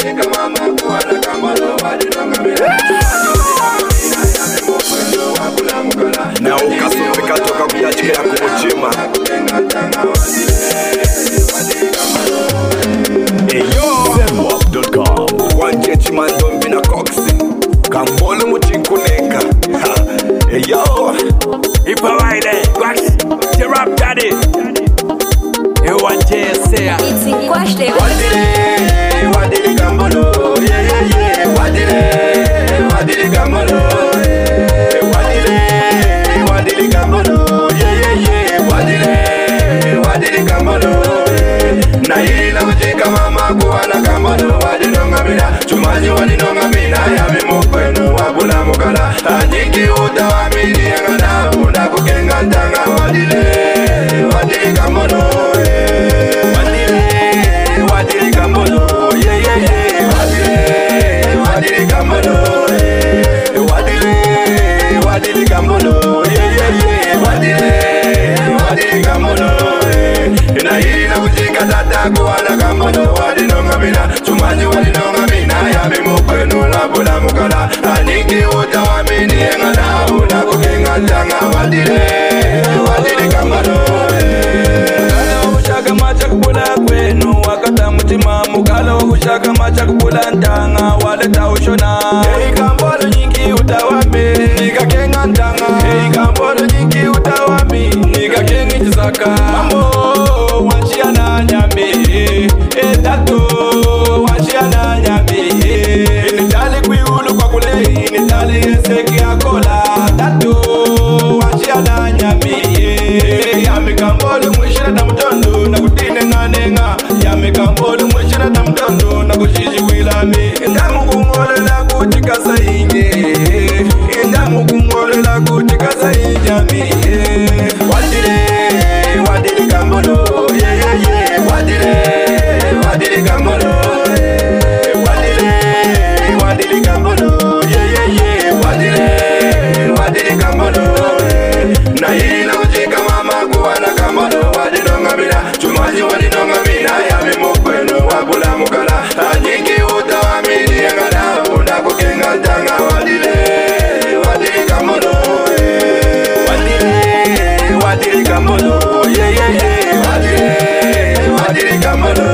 ujika mama kuwana kamalo wadinonga mina. Na ukasumika toka kutachikila kumuchima. Zenwap.com Wanje chimandombi na koksi Kambole muchinkunenga. Yo Ipa waide, wax, the rap daddy. You want to say It's in question. Wadili kambolo, yeah. Wadili kambolo, wadili kambolo, yeah. Wadili kambolo. Na ila ujika mama kuwana kambolo wadinonga mina. Chumaji wadinonga mina ya mimukwenu wabula mukala. Anjiki utawamini yangana unda kukenga ntanga wadili kambolo. Wadili kambolo, yeah. Wadili kambolo, wadili kambolo, yeah. Wadili kambolo. Na ina kujika tata kuwana kambolo wadinonga mina. Chumaji wadinonga mina ya mimukwenu labula mukala. Aniki utawamini yangana unda kukenga ntanga wadili kambolo. Ushaka macha kubula kwenu wakata mutima mukalo ushaka macha kubula ntanga waleta ushona. Hey kambolo nyingi utawami nikakenga ntanga. Hey kambolo nyingi utawami nikakenga chisaka. Mambo wanshia na nyami tato wanshia na nyami. Nitali kuiulu kwa kule nitali eseki akola tato wanshia na nyami. Yami kambolo mwishira na mtondo na kutine nganenga. Yami kambolo mwishira na mtondo na kushishi wilami. Ndamu kungole la kutikasa inye. Ndamu kungole la kutikasa injami. Wadili kambolo, yeah. Wadili kambolo. Wadili kambolo, yeah. Wadili kambolo. Na ila ujika mama kuwana kambolo wadinonga mina. Chumaji wadinonga mina ya mimukwenu wabula mukala. Anjiki utawamini yangana unda kukenga ntanga wadili kambolo. Wadili kambolo, yeah. Wadili kambolo.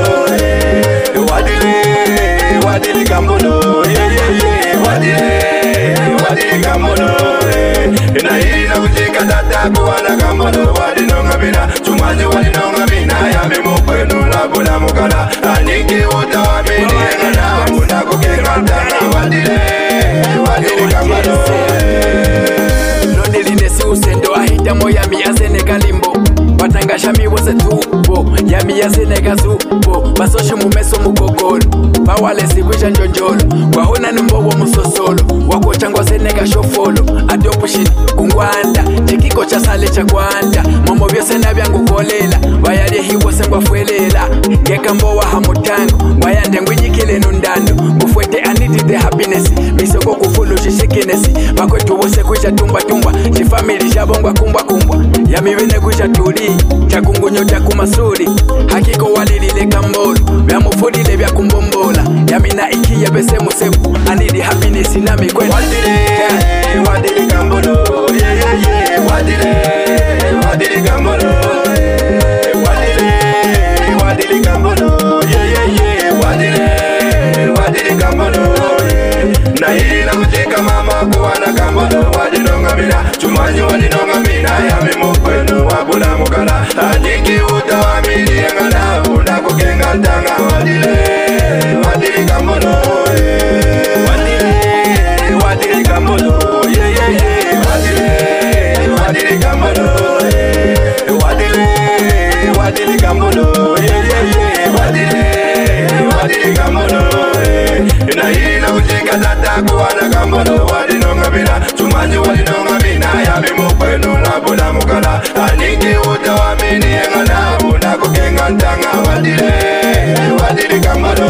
Wadili kambolo, yeah. Wadili kambolo. Na ila ujika tata kuwana kambolo wadinonga mina. Chumaji wadinonga mina ya mimukwenu labula mukala. Aniki utawamini yangana unda kukenga ntanga wadili kambolo. Nondelinesi usendo ahita moya miyazene kalimbo. Batangasha miwose tubo ya miyazene gazubo. Basoshe mumeso mukokolo bawale sikwisha njonjolo. Wahona nimbobo musosolo wakochangwa senega shofolo. Adopushini kungwanda chikiko cha sale cha kwanda. Momo byose nabyangu kolela bayali hiwose ngwafuelela. Ngeka mbowa hamutango bayande ngwijikile nundando. Kufwete aniti the happiness misoko kufulu shishikinesi. Bakwetu wose kwisha tumba chifamili shabongwa kumbwa ya mibine kwisha tuli chakungunyo chakumasuri. Hakiko walilile kambolo vyamufudile vya kumbombola. Yamina ikiye bese musebu anidi happiness na mikwenu. Wadili kambolo, yeah. Wadili kambolo. Wadili kambolo, yeah. Wadili kambolo. Na ila ujika mama kuwana kambolo wadinonga mina. Chumaji wadinonga mina ya mimukwenu wabula mukala. Anjiki utawamini yangana unda kukenga ntanga wadili kambolo. Wadili kambolo, yeah. Wadili kambolo. Wadili kambolo, yeah. Wadili kambolo. Na ila ujika tata kuwana kambolo wadinonga mina. Chumaji wadinonga mina ya mimukwenu labula mukala. Aniki utawamini yangana unda kukenga ntanga wadili kambolo.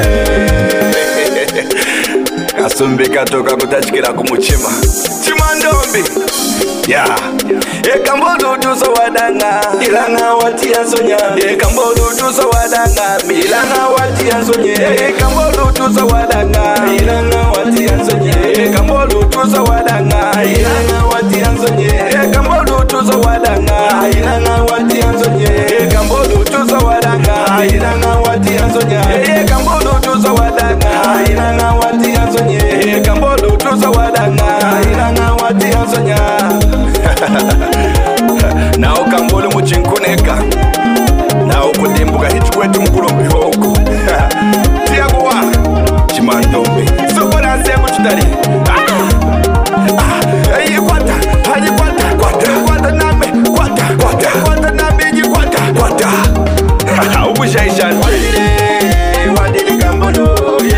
Kasumbika toka kutachikila kumuchima Chimandombi Yeah Ekambolo tuso wadanga Ilanga watia sonya Ekambolo tuso wadanga Milanga watia sonye Ekambolo tuza wadanga Ilanga wati anzonye Kambolu tuza wadanga Ilanga wati anzonye Kambolu tuza wadanga Ilanga wati anzonye Kambolu tuza wadanga Ilanga wati anzonye Kambolu tuza wadanga Ilanga wati anzonye Kambolu tuza wadanga Ilanga wati anzonye Nao Kambolu muchinkuneka Nao kudimbuka hichwetu mkulombi hoko Tiagowa Chimandombe Sopora nsemu chitari Kwata Kwata name Kwata name ji Kwata Ubushaishan Wadili Kambolu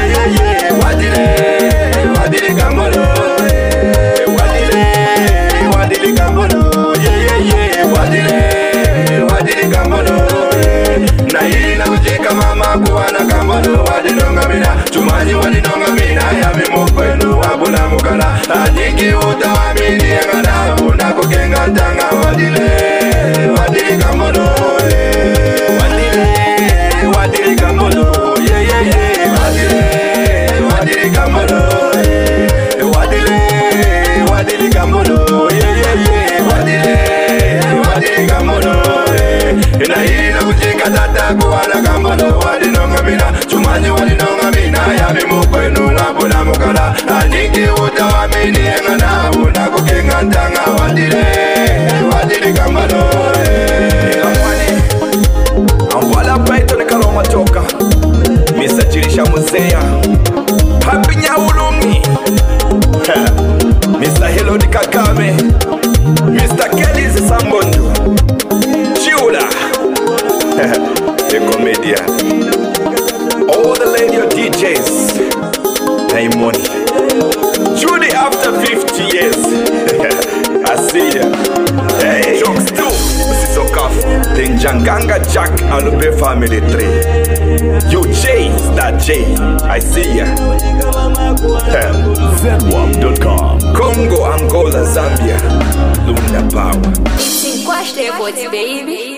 Wadili Kambolu Wadili Kambolu Wadili Kambolu Na hili na ujika mama kuwana Kambolu Wadinonga mina Chumanyi wadinonga mina Yami mukwenu wabula mukala Adiki utawamini Engana unako kenga tanga Wadili Kambolu Wadili Kambolu Wadili Kambolu Wadili Kambolu Wadili Kambolu Na hili na ujika tata kuwana Kambolu Wadinonga mina Chumanyi wadinonga mina Yami mukwenu wabula mukala Adiki utawamini Engana unako kenga tanga Wadili Kambolu Amvala Python Kaloma Toka Mr. Jirisha Musea Happy Nyawulungi Mr. Hello Di Kakame Mr. Kelly Sambondo Chula The comedian All the radio DJs Naimoni Judy after 50 years I see ya Hey Jokes too Mrs. Then Janganga Jack Alupe family tree UJ that J I see ya Zenwap.com Congo, Angola, Zambia Luna Power Cinquash Records, baby.